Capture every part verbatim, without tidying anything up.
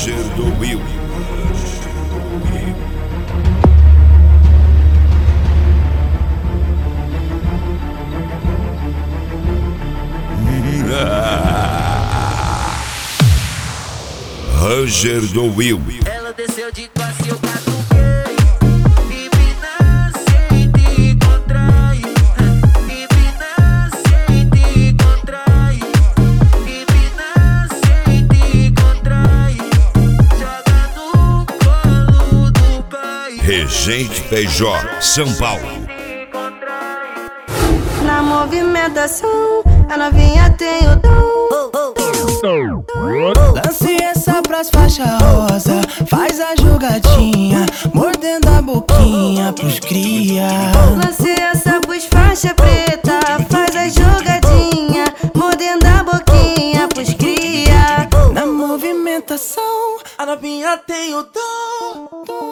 Roger do Will. Roger do Will. Ela desceu de classe, eu catuquei. Empina, sente e contrai. Empina, sente e contrai. Empina, sente e contrai. Joga no colo do pai. Regente P J, São Paulo. Na movimentação, a novinha tem o dom. Lance essa pras faixa rosa, faz a jogadinha, mordendo a boquinha pros cria. Lance essa pros faixa preta, faz a jogadinha, mordendo a boquinha pros cria. Na movimentação, a novinha tem o dom.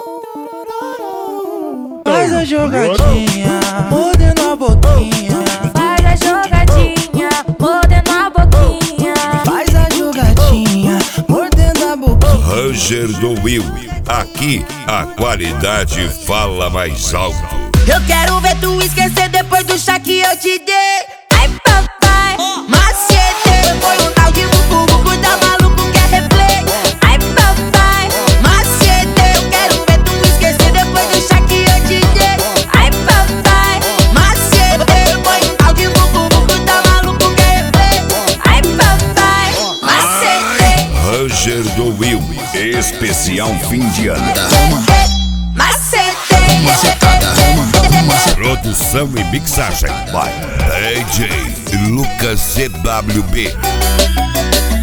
Faz a jogadinha, mordendo a boquinha. Faz a jogadinha, mordendo a boquinha. Faz a jogadinha, mordendo a boquinha. Roger do Will. Aqui a qualidade fala mais alto. Eu quero ver tu esquecer depois do chá que eu te dei. Ai papai, macete. Foi um tal de bubu, tá maluco, quer replay. Ai papai, macete. Eu quero ver tu esquecer depois do chá que eu te dei. Ai papai, macete. Foi um tal de bubu, tá maluco, quer replay. Ai papai, macete. Roger do Will. Especial fim de ano. Macete. Produção e mixagem by D J Lucas C W B.